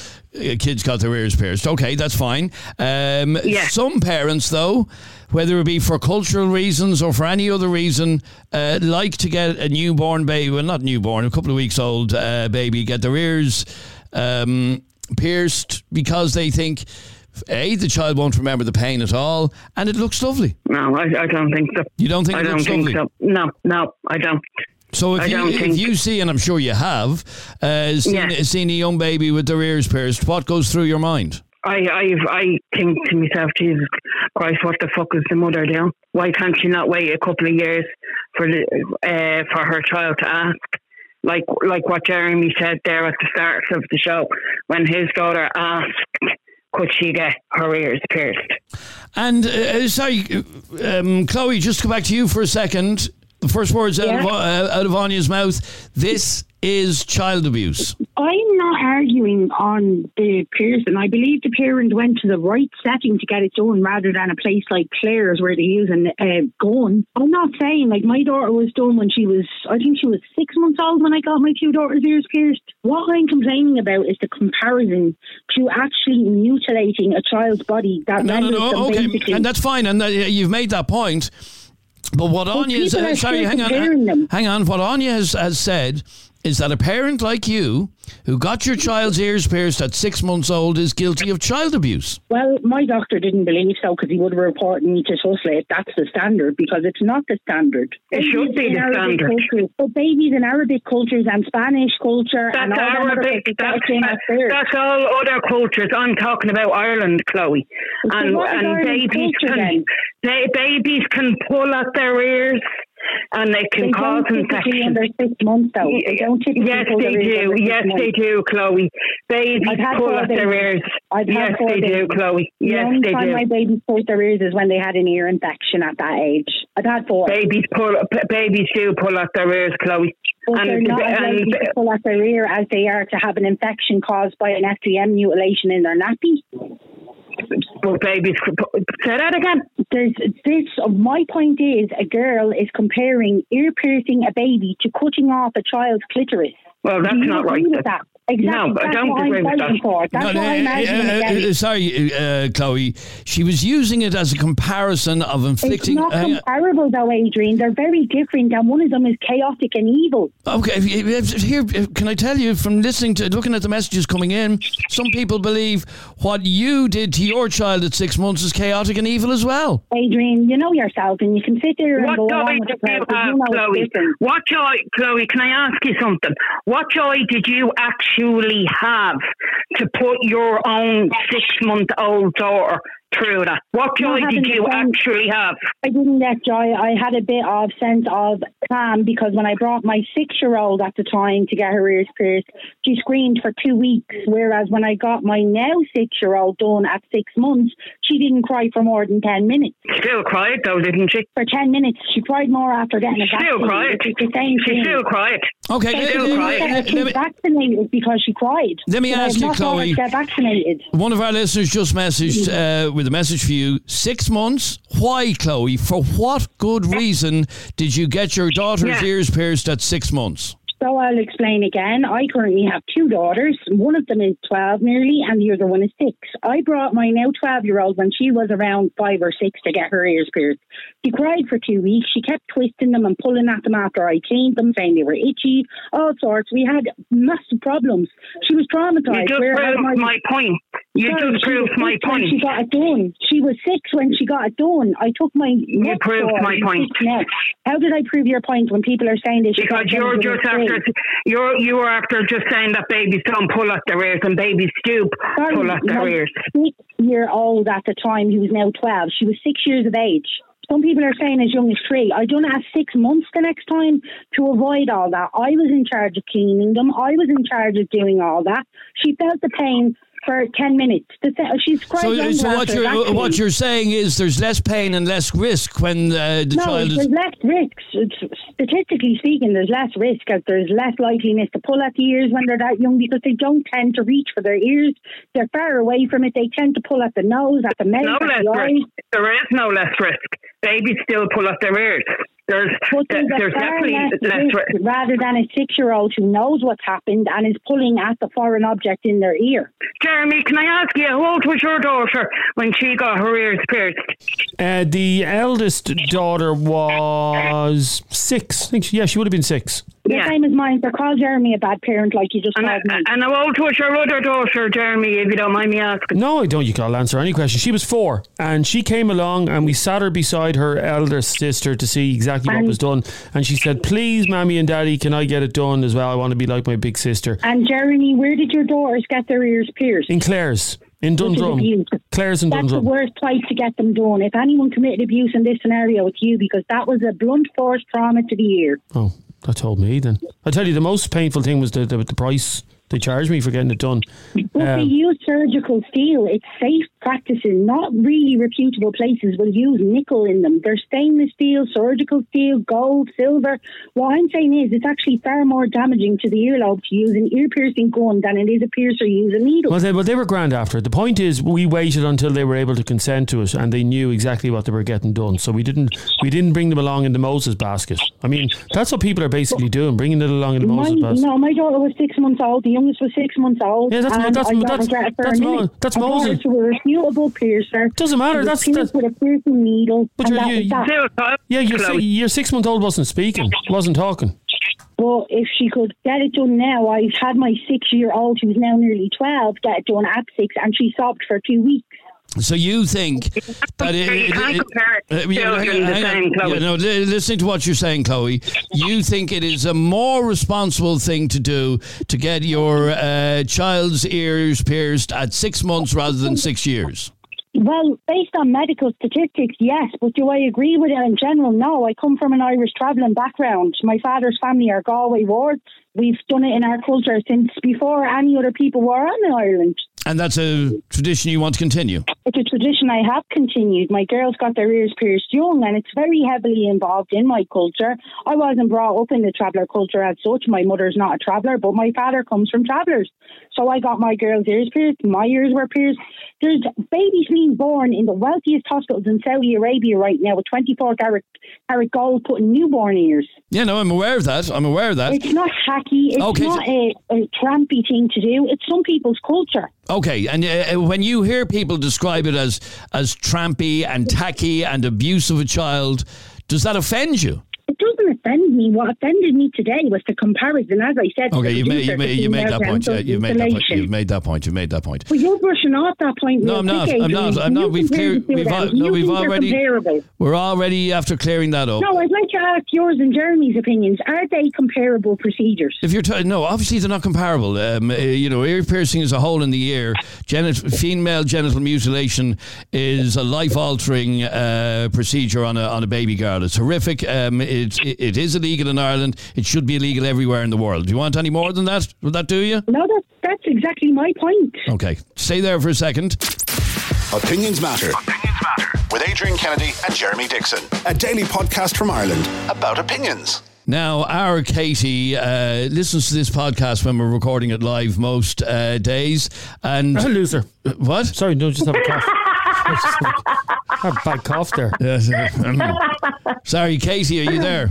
kids got their ears pierced. Okay, that's fine. Um, yeah. Some parents, though, whether it be for cultural reasons or for any other reason, uh, like to get a newborn baby, well, not newborn, a couple of weeks old uh, baby, get their ears um, pierced because they think, A, the child won't remember the pain at all, and it looks lovely. No, I, I don't think so. You don't think I it don't looks think lovely? so. No, no, I don't. So if I you don't if think... you see, and I'm sure you have, uh, seen, yeah. seen a young baby with their ears pierced, what goes through your mind? I I I think to myself, Jesus Christ, what the fuck is the mother doing? Why can't she not wait a couple of years for the uh, for her child to ask? Like like what Jeremy said there at the start of the show, when his daughter asked, could she get her ears pierced? And uh, sorry, um, Chloe, just to go back to you for a second. The first words out, yeah. of, uh, out of Anya's mouth, this is child abuse. I'm not arguing on the piercing. I believe the parent went to the right setting to get it done rather than a place like Claire's where they're using a gun. I'm not saying, like, my daughter was done when she was, I think she was six months old when I got my two daughters' ears pierced. What I'm complaining about is the comparison to actually mutilating a child's body. That no, no, no, them okay, basically. and that's fine, and uh, you've made that point. But what Well, Anya is, uh, sorry, hang on, hang on. What Anya has, has said is that a parent like you, who got your child's ears pierced at six months old, is guilty of child abuse. Well, my doctor didn't believe so because he would have reported me to Suslate. That's the standard, because it's not the standard. It babies should be the Arabic standard. Cultures, but babies in Arabic cultures and Spanish culture That's and all them other Arabic. cultures, That's, came out there. that's all other cultures. I'm talking about Ireland, Chloe. So And, what is and Irish babies culture can ba- babies can pull at their ears, and they can They cause don't typically infection. under six months, though. They don't typically Yes, pull they their ears do. under six Yes, months. they do, Chloe. Babies I've had pull four at their babies. ears. I've had yes, four they do, babies. Chloe. The Yes, only they time do. my babies pulled their ears is when they had an ear infection at that age. I've had four. Babies pull. p- Babies do pull at their ears, Chloe. But they're not as likely to pull at their ear as they are to have an infection caused by an F G M mutilation in their nappy. Well, babies could pu- say that again. There's this. My point is, a girl is comparing ear piercing a baby to cutting off a child's clitoris. Well, that's Do you not agree right. with that? Exactly. No, I That's don't what agree I'm with fighting that. for. That's No, what I'm uh, arguing uh, against. uh, sorry, uh, Chloe. She was using it as a comparison of inflicting. It's not uh, comparable, though, Adrian. They're very different, and one of them is chaotic and evil. Okay, if you- if- here, can I tell you from listening to, looking at the messages coming in, some people believe what you did to your child at six months is chaotic and evil as well. Adrian, you know yourself, and you can sit there and What go joy along with did the you crowd, but have, you know it's Chloe? different. What joy, Chloe, can I ask you something? What joy did you actually have to put your own six-month-old daughter through that? What joy Not did having you the fun. actually have? I didn't get joy. I had a bit of sense of calm because when I brought my six-year-old at the time to get her ears pierced, she screamed for two weeks, whereas when I got my now six-year-old done at six months, she didn't cry for more than ten minutes. Still cried, though, didn't she? For ten minutes. She cried more after getting a Still vaccine. cried. It's the same She thing. still cried. Okay, So let- she let- didn't let- get her let- kids let me- vaccinated because she cried. Let me But ask I've you, not got her Chloe. to get vaccinated. One of our listeners just messaged uh, with with a message for you. Six months? Why, Chloe? For what good reason did you get your daughter's Yeah. ears pierced at six months? So I'll explain again. I currently have two daughters. One of them is twelve nearly and the other one is six. I brought my now twelve-year-old when she was around five or six to get her ears pierced. She cried for two weeks. She kept twisting them and pulling at them after I cleaned them, saying they were itchy, all sorts. We had massive problems. She was traumatised. You just Where proved my, my point. You Sorry, just she was proved my six when point. She got it done. She was six when she got it done. I took my. You proved my point. How did I prove your point when people are saying this? Because you're just after you're you were after just saying that babies don't pull at their ears and babies do Sorry, pull at their my ears. Six-year-old at the time, he was now twelve. She was six years of age. Some people are saying as young as three. I done it at six months the next time to avoid all that. I was in charge of cleaning them. I was in charge of doing all that. She felt the pain for ten minutes. She's quite So, young so what after you're that what pain. you're saying is there's less pain and less risk when uh, the no, child is. there's less risk. It's, statistically speaking, there's less risk. As there's less likeliness to pull at the ears when they're that young because they don't tend to reach for their ears. They're far away from it. They tend to pull at the nose, at the mouth, No at less the eyes. risk. There is no less risk. Babies still pull at their ears. There's But th- there's, there's a far definitely less less risk risk. rather than a six-year-old who knows what's happened and is pulling at the foreign object in their ear. Jeremy, can I ask you, how old was your daughter when she got her ears pierced? Uh, the eldest daughter was six. I think she, yeah, she would have been six. The Yeah. same as mine. So call Jeremy a bad parent like you just And, called me. and how old was your other daughter, Jeremy, if you don't mind me asking? No, I don't. You can answer any question. She was four, and she came along, and we sat her beside her elder sister to see exactly what And- was done. And she said, "Please, Mammy and Daddy, can I get it done as well? I want to be like my big sister." And Jeremy, where did your daughters get their ears pierced? In Clare's, in Which is Dundrum. abuse. Clare's in That's the Dundrum. worst place to get them done. If anyone committed abuse in this scenario, it's you because that was a blunt force trauma to the ear. Oh, that told me then. I tell you, the most painful thing was the the, the price they charged me for getting it done. But they Um, use surgical steel. It's safe practices. Not really reputable places will use nickel in them. They're stainless steel, surgical steel, gold, silver. What I'm saying is it's actually far more damaging to the earlobe to use an ear-piercing gun than it is a piercer use a needle. Well, they, well, they were grand after it. The point is, we waited until they were able to consent to it, and they knew exactly what they were getting done. So we didn't, we didn't bring them along in the Moses basket. I mean, that's what people are basically doing, bringing it along in the My, Moses basket. no, my daughter was six months old. The youngest was six months old. Yeah, that's- and that's- I don't that's- regret it for that's a Mo- minute. that's I brought her Moses. to a reputable piercer. Doesn't matter, She was that's- pierced that's- with a piercing needle. But and you're- that was you- that. Still, Yeah, your Chloe. si- your six month old wasn't speaking, wasn't talking. But if she could get it done now, I've had my six-year-old, who's now nearly twelve, get it done at six, and she sobbed for two weeks. So you think that it, You can't it- compare uh, it. yeah, Children the hang on. same, Chloe. Yeah, no, li- listening to what you're saying, Chloe, you think it is a more responsible thing to do to get your uh, child's ears pierced at six months rather than six years? Well, based on medical statistics, yes. But do I agree with it in general? No. I come from an Irish travelling background. My father's family are Galway wards. We've done it in our culture since before any other people were on in Ireland. And that's a tradition you want to continue? It's a tradition I have continued. My girls got their ears pierced young, and it's very heavily involved in my culture. I wasn't brought up in the traveller culture as such. My mother's not a traveller, but my father comes from travellers. So I got my girls' ears pierced. My ears were pierced. There's babies being born in the wealthiest hospitals in Saudi Arabia right now with twenty-four carat, carat gold put in newborn ears. Yeah, no, I'm aware of that. I'm aware of that. It's not hacky. It's Okay, not a, a trampy thing to do. It's some people's culture. Okay, and uh, when you hear people describe it as as trampy and tacky and abuse of a child, does that offend you? It doesn't offend me. What offended me today was the comparison, as I said. to Okay, the you made producer you made you between made that their point. Yeah, dental you've made that point. installation. You've made that point. You've made that point. But you're brushing off that point. No, real I'm not. quick, I'm not. Adrian. I'm not. You We've compare cleared. the two We've then. al- You no. We've think they're already. comparable. We're already after clearing that up. No, I'd like to ask yours and Jeremy's opinions. Are they comparable procedures? If you're t- no, obviously they're not comparable. Um, uh, you know, ear piercing is a hole in the ear. Genit- female genital mutilation is a life-altering uh, procedure on a on a baby girl. It's horrific. Um, it, it it is illegal in Ireland. It should be illegal everywhere in the world. Do you want any more than that? Would that do you? No, that's that's exactly my point. Okay, stay there for a second. Opinions Matter. Opinions Matter. With Adrian Kennedy and Jeremy Dixon. A daily podcast from Ireland about opinions. Now, our Katie uh, listens to this podcast when we're recording it live most uh, days. And A loser. What? Sorry, no, just have a cough. Had a bad cough there. Yes, um, sorry, Casey, are you there?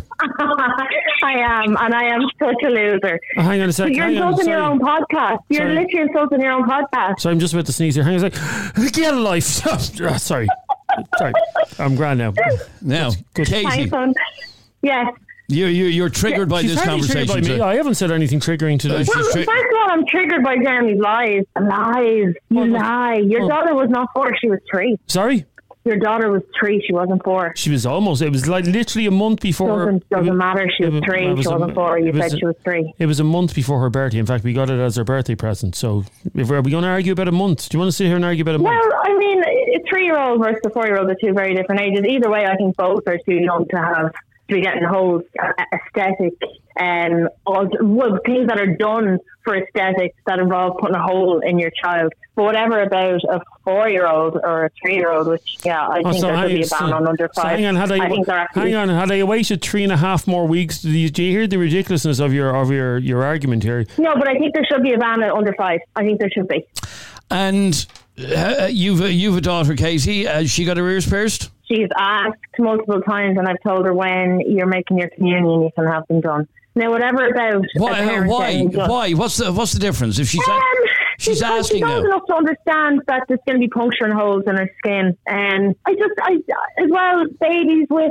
I am, and I am such a loser. Oh, hang on a second. You're hang on, insulting your sorry. own podcast. You're Sorry. literally insulting your own podcast. Sorry, I'm just about to sneeze here. Hang on a second. Get a life. Sorry. Sorry. I'm grand now. Now, Casey, Thanks, son. Yes. you, you, you're triggered by She's this hardly triggered conversation. by me. so- I haven't said anything triggering today. Uh, Well, she's tri- first of all, I'm triggered by Jeremy's lies. Lies. You lie. Your oh. daughter was not four. She was three. Sorry? Your daughter was three. She wasn't four. She was almost, it was like literally a month before. Doesn't, doesn't it was- matter. She was it three. it She a- wasn't four. You it was said a- she was three. It was a month before her birthday. In fact, we got it as her birthday present. So, if we're, are we going to argue about a month? Do you want to sit here and argue about a month? Well, I mean, a three-year-old versus a four-year-old are two very different ages. Either way, I think both are too young to have to be getting whole aesthetic and all well, things that are done for aesthetics that involve putting a hole in your child. But whatever about a four-year-old or a three-year-old, which yeah, I Oh, think so there should hang- be a ban so- on under so five. hang on, had I, I think they're actually, hang on, had I waited three and a half more weeks? Do you, do you hear the ridiculousness of your of your, your argument here? No, but I think there should be a ban at under five. I think there should be. And uh, you've, uh, you've a daughter, Casey. Has she got her ears pierced? She's asked multiple times, and I've told her when you're making your communion, you can have them done. Now, whatever about Why? a parent Why? getting done- Why? What's the What's the difference? If she's Um, she's because asking she's old now. enough to understand that there's going to be puncturing holes in her skin, and I just, I as well, babies with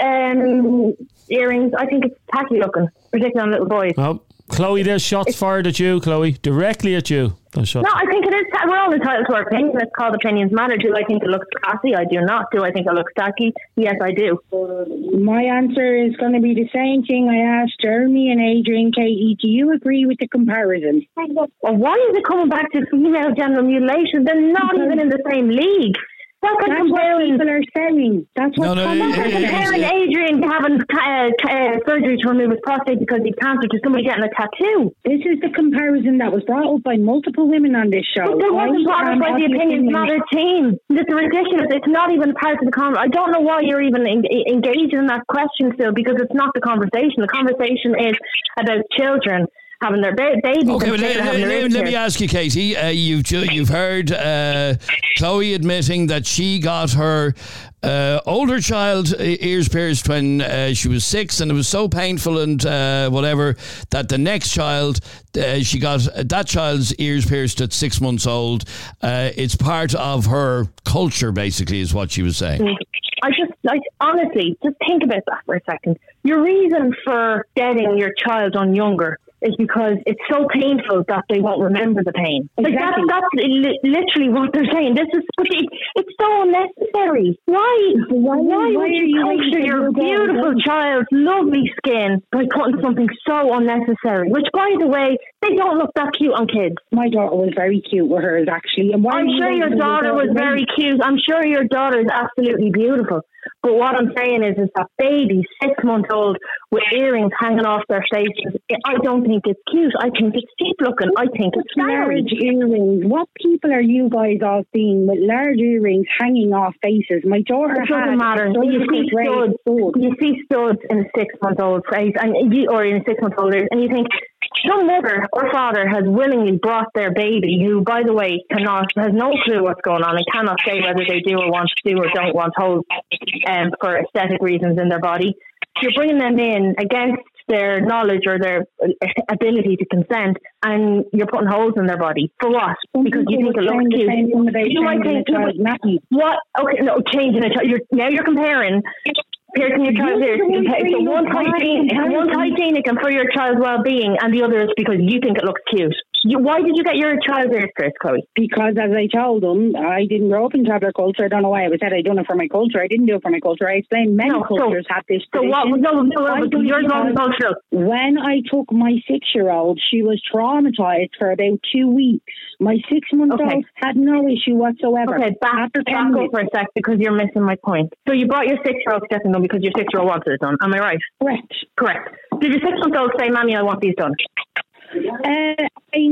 um, earrings. I think it's tacky looking, particularly on little boys. Oh, Chloe, there's shots fired at you, Chloe, directly at you. Those shots. No, I think it is. We're all entitled to our opinion. It's called opinions matter. Do I think it looks classy? I do not. Do I think it looks tacky? Yes, I do. My answer is going to be the same thing I asked Jeremy and Adrian. Katie, do you agree with the comparison? Well, why is it coming back to female genital mutilation? They're not even in the same league. That's like That's comparing. what people are saying. That's what No, no, comments it- are it- saying. Comparing Adrian having uh, uh, surgery to remove his prostate because he's cancer to somebody getting a tattoo. This is the comparison that was brought up by multiple women on this show. But there wasn't brought up by the Opinions Matter team. This is ridiculous. It's not even part of the conversation. I don't know why you're even en- engaged in that question still, because it's not the conversation. The conversation is about children having their ba- babies. Okay, in but let, particular having let- their let- let ears me ask you, Katie. Uh, you've ju- you've heard uh, Chloe admitting that she got her uh, older child e- ears pierced when uh, she was six, and it was so painful and uh, whatever that the next child uh, she got that child's ears pierced at six months old. Uh, it's part of her culture, basically, is what she was saying. I just, like, honestly, just think about that for a second. Your reason for getting your child on younger is because it's so painful that they won't remember the pain. Like Exactly. that's, that's li- literally what they're saying. This is, but it, it's so unnecessary. Why? Why, why would are you you puncture waiting your for your beautiful daughter? child's lovely skin by cutting something so unnecessary? Which, by the way, they don't look that cute on kids. My daughter was very cute with hers, actually. And why I'm are you sure your waiting for daughter was very cute. I'm sure your daughter is absolutely beautiful. But what I'm saying is, is that baby, six months old, with earrings hanging off their faces, I don't think it's cute. I think it's cheap looking. I think it's large scary. earrings. What people are you guys all seeing with large earrings hanging off faces? My daughter It doesn't had matter. a You see grey studs. stud. You see studs in a six-month-old face, and you, or in a six-month-old, and you think some mother or father has willingly brought their baby, who, by the way, cannot has no clue what's going on and cannot say whether they do or want to do or don't want holes um, for aesthetic reasons in their body. You're bringing them in against their knowledge or their ability to consent, and you're putting holes in their body for what? Because you think it looks cute. You might think what? Okay, no, changing it. You're, now you're comparing. Piercing your child's ears. So one's hygienic, one's hygienic and for your child's well-being, and the other is because you think it looks cute. You, why did you get your child's ears pierced, Chloe? Because, as I told them, I didn't grow up in traveller culture. I don't know why I was said I done it for my culture. I didn't do it for my culture. I explained many No, so- cultures have this So what? tradition. No, no, I no. done it Yours because wasn't cultural. When I took my six-year-old, she was traumatised for about two weeks. My six-month-old Okay. had no issue whatsoever. Okay, back, After back ten up minutes. for a sec because you're missing my point. So you brought your six-year-old to get them done because your six-year-old wanted it done. Am I right? Correct. Correct. Did your six-month-old say, "Mommy, I want these done"? Uh, I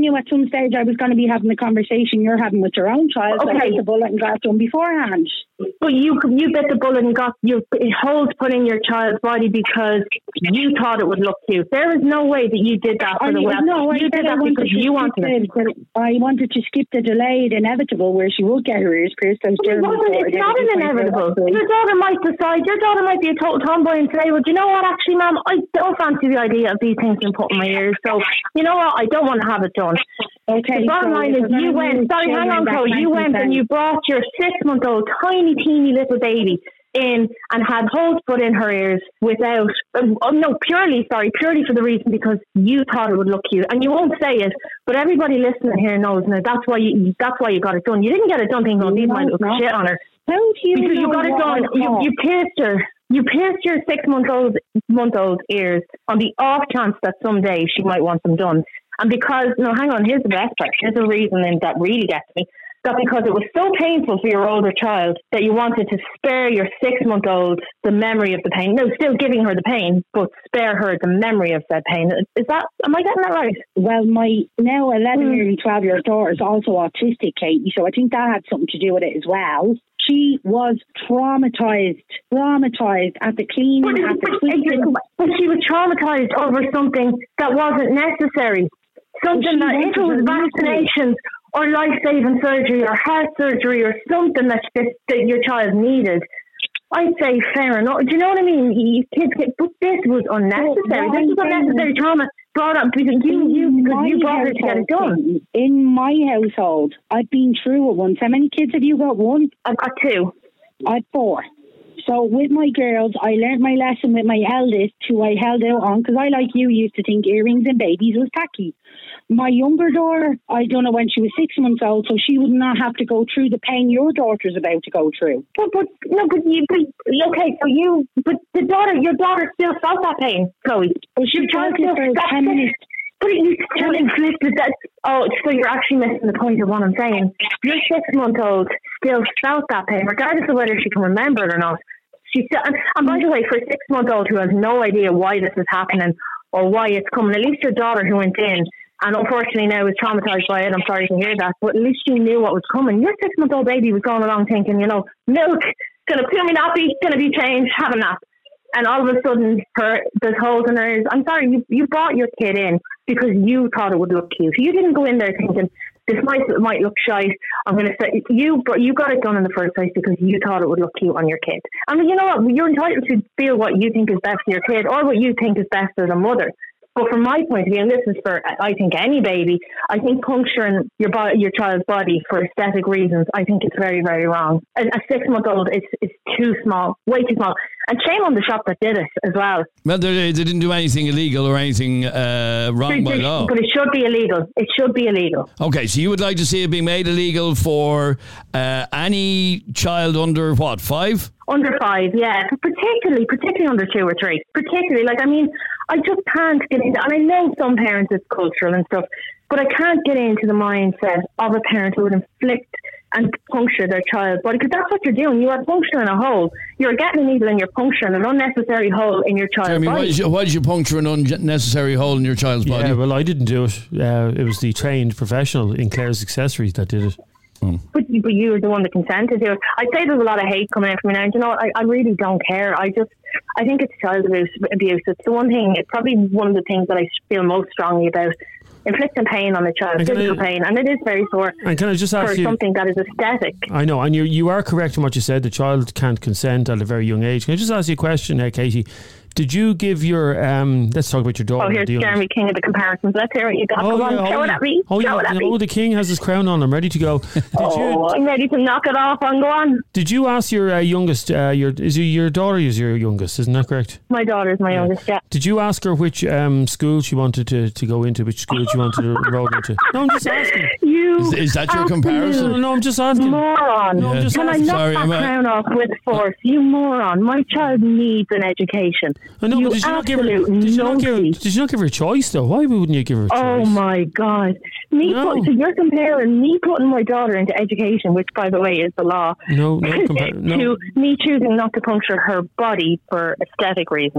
knew at some stage I was going to be having the conversation you're having with your own child. Okay. So I bit the bullet and got it done beforehand. But you you bit the bullet and got your holes put in your child's body because you thought it would look cute. There is no way that you did that for I, the well. No, you I did that because you wanted it. it. I wanted to skip the delayed inevitable where she would get her ears pierced. As it wasn't, it's not an inevitable. Your daughter might decide, your daughter might be a total tomboy and say, well, do you know what, actually, Mum, I don't fancy the idea of these things being put in my ears. So, you know what, I don't want to have it done. Okay. The bottom so line is you went, sorry, hang on, Chloe, you went and you brought your six-month-old tiny, teeny little baby in and had holes put in her ears without, um, oh, no, purely, sorry, purely for the reason because you thought it would look cute. And you won't say it, but everybody listening here knows now that's why you, that's why you got it done. You didn't get it done thinking, oh, these might look shit on her. How do you because know you got it done, you, you pierced her. You pierced your six-month-old month old ears on the off chance that someday she might want them done. And because, no, hang on, here's the best part. Here's the reason that really gets me. That because it was so painful for your older child that you wanted to spare your six-month-old the memory of the pain. No, still giving her the pain, but spare her the memory of that pain. Is that, am I getting that right? Well, my now eleven, mm. nearly twelve-year-old daughter is also autistic, Katie, so I think that had something to do with it as well. She was traumatised, traumatised at the cleaning, but, at the but, but she was traumatised over something that wasn't necessary. Something that, if it was vaccinations or life-saving surgery or heart surgery or something that, that, that your child needed, I'd say fair enough. Do you know what I mean? You kids get, but this was unnecessary. This was unnecessary trauma brought up because you, you, because you brought her to get it done. In my household, I've been through it once. How many kids have you got? One? I've got two. I've four. So with my girls, I learned my lesson with my eldest, who I held out on, because I, like you, used to think earrings and babies was tacky. My younger daughter, I don't know when she was six months old, so she would not have to go through the pain your daughter's about to go through. But, but no, but you, but, okay, so you, but the daughter, your daughter still felt that pain, Chloe. Well, she felt it for ten minutes. But you still inflicted that. Oh, so you're actually missing the point of what I'm saying. Your six-month-old still felt that pain, regardless of whether she can remember it or not. She still, and, and by the way, for a six-month-old who has no idea why this is happening or why it's coming, at least your daughter who went in and unfortunately now is traumatised by it, I'm sorry to hear that, but at least she knew what was coming. Your six-month-old baby was going along thinking, you know, milk, gonna peel me nappy, gonna be changed, have a nap. And all of a sudden, her, there's holes in her ears. I'm sorry, you you brought your kid in because you thought it would look cute. You didn't go in there thinking, this might might look shite. I'm going to say, you, but you got it done in the first place because you thought it would look cute on your kid. I mean, you know what? You're entitled to feel what you think is best for your kid or what you think is best as a mother. But from my point of view, and this is for, I think, any baby, I think puncturing your body, your child's body for aesthetic reasons, I think it's very, very wrong. A, a six-month-old is, is too small, way too small. And shame on the shop that did it as well. Well, they, they didn't do anything illegal or anything uh, wrong by law. But it should be illegal. It should be illegal. Okay, so you would like to see it being made illegal for uh, any child under, what, five? Under five, yeah. Particularly, particularly under two or three. Particularly, like, I mean, I just can't get into, and I know some parents it's cultural and stuff, but I can't get into the mindset of a parent who would inflict and puncture their child's body, because that's what you're doing. You are puncturing a hole. You're getting a needle and you're puncturing an unnecessary hole in your child's Jeremy, body. Why did, you, why did you puncture an unnecessary hole in your child's body? Yeah, well, I didn't do it. Uh, it was the trained professional in Claire's Accessories that did it. Mm. But, but you were the one that consented to it. I'd say there's a lot of hate coming in from me now. And you know what? I, I really don't care. I just, I think it's child abuse. abuse. It's the one thing, it's probably one of the things that I feel most strongly about. Inflicting pain on a child, and physical I, pain, and it is very sore. And can I just ask for you, something that is aesthetic? I know, and you you are correct in what you said. The child can't consent at a very young age. Can I just ask you a question, uh, Katie? Did you give your, um, let's talk about your daughter. Oh, here's Jeremy King of the comparisons. Let's hear what you got. Oh, Come yeah, on, oh, show yeah. it at me. Oh, show yeah, it at oh, me. the King has his crown on. I'm ready to go. Did oh, you, I'm ready to knock it off and go on. Did you ask your uh, youngest, uh, your is your, your daughter is your youngest, isn't that correct? My daughter is my yeah. youngest, yeah. Did you ask her which um, school she wanted to, to go into, which school she wanted to enroll into? No, I'm just asking. You is, is that your comparison? No, no, I'm just asking. Moron. No, I'm just Can asking. I knock Sorry, that crown off with force? You moron. My child needs an education. I know, you but did you not give her? Did you not give her, did you not give her a choice though? Why wouldn't you give her a choice? Oh my God! Me, No. put, so you're comparing me putting my daughter into education, which by the way is the law. No, no, compar- no. to me choosing not to puncture her body for aesthetic reasons.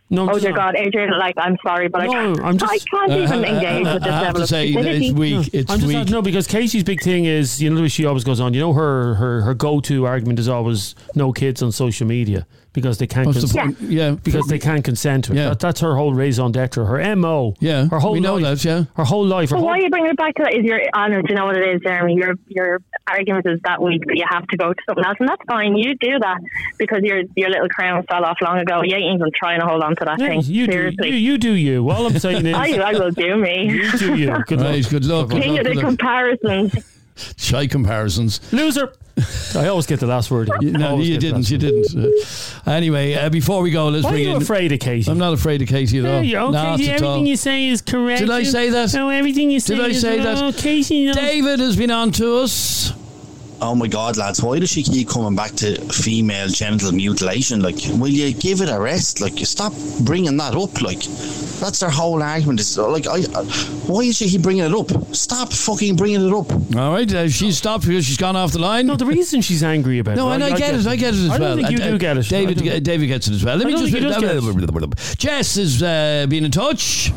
No, oh dear God, Adrian, like, I'm sorry, but No, I can't, I'm just- I can't Uh, even I- engage I- with this I have level to of say, stupidity. it's weak. No, It's I'm just weak. no, because Casey's big thing is, you know, the way she always goes on. You know, her her, her go to argument is always no kids on social media because they can't. What's the cons- point? Yeah, because they can't consent to it. Yeah. That, that's her whole raison d'être, her M O. Yeah, her whole we know life, that, yeah. her whole life. Her But whole, why are you bringing it back to that? Is your honour? Do you know what it is, Jeremy? Your your argument is that weak that you have to go to something else, and that's fine. You do that because your your little crown fell off long ago. You ain't even trying to hold on to that Yeah, thing. you do Seriously, you, you do you. All I'm saying is, I, I will do me. you do you. Good luck. Right, good luck. Good King luck, of the good luck. comparisons. Shy comparisons. Loser. I always get the last word. You, no, Always you get the didn't. last You word. didn't. Uh, anyway, uh, before we go, let's Why are bring you in. afraid of Casey? I'm not afraid of Casey at all. There you go. Not Casey, at all. everything you say is correct. Did I say that? No, everything you say Did I is say oh, that? Casey, no. David has been on to us. Oh my God, lads, why does she keep coming back to female genital mutilation? Like, will you give it a rest? Like, you stop bringing that up. Like, that's their whole argument. It's like, I, I why is she keep bringing it up? Stop fucking bringing it up. All right, uh, she's stopped because she's gone off the line. No, the reason she's angry about No, it. and I, get it. I get it as I well. don't think you Uh, do get it. David, I don't- David gets it as well. Let I me don't just. think he does get Jess has uh, been in touch.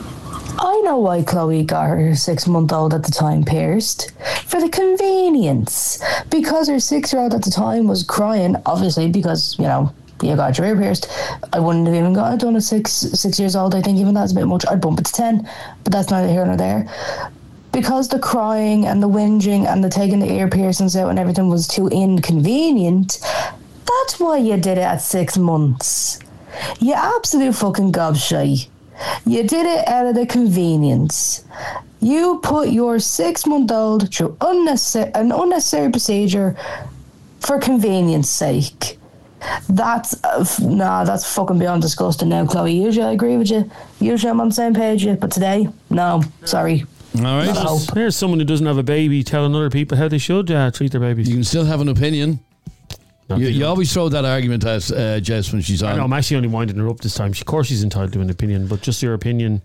I know why Chloe got her six-month-old at the time pierced. For the convenience. Because her six-year-old at the time was crying, obviously, because, you know, you got your ear pierced. I wouldn't have even got it done at six, six years old. I think even that's a bit much. I'd bump it to ten. But that's neither here nor there. Because the crying and the whinging and the taking the ear piercings out and everything was too inconvenient, that's why you did it at six months. You absolute fucking gobshite. You did it out of the convenience. You put your six-month-old through unnecessary, an unnecessary procedure for convenience sake. That's uh, f- nah, that's fucking beyond disgusting now, Chloe. Usually I agree with you. Usually I'm on the same page with you, but today, no, sorry. All right. No. There's someone who doesn't have a baby telling other people how they should uh, treat their babies. You can still have an opinion. Not You, to you do. always throw that argument at uh, Jess when she's I on. know, I'm actually only winding her up this time. She, of course she's entitled to an opinion, but just your opinion,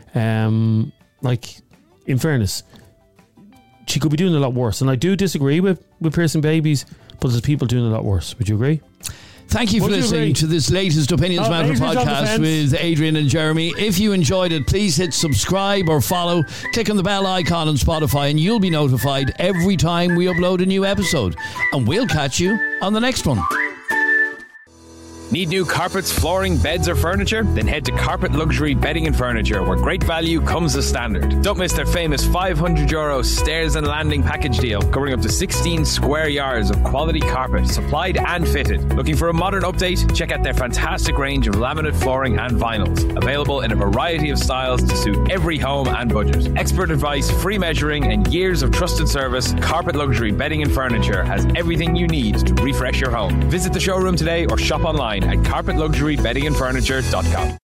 um, like, in fairness, she could be doing a lot worse. And I do disagree with, with piercing babies, but there's people doing a lot worse. Would you agree? Thank you for Would you listening agree? to this latest Opinions Oh, Matter Adrian's on the podcast fence. with Adrian and Jeremy. If you enjoyed it, please hit subscribe or follow. Click on the bell icon on Spotify and you'll be notified every time we upload a new episode. And we'll catch you on the next one. Need new carpets, flooring, beds, or furniture? Then head to Carpet Luxury Bedding and Furniture, where great value comes as standard. Don't miss their famous five hundred euro stairs and landing package deal, covering up to sixteen square yards of quality carpet, supplied and fitted. Looking for a modern update? Check out their fantastic range of laminate flooring and vinyls, available in a variety of styles to suit every home and budget. Expert advice, free measuring, and years of trusted service, Carpet Luxury Bedding and Furniture has everything you need to refresh your home. Visit the showroom today or shop online at carpet luxury bedding and furniture dot com.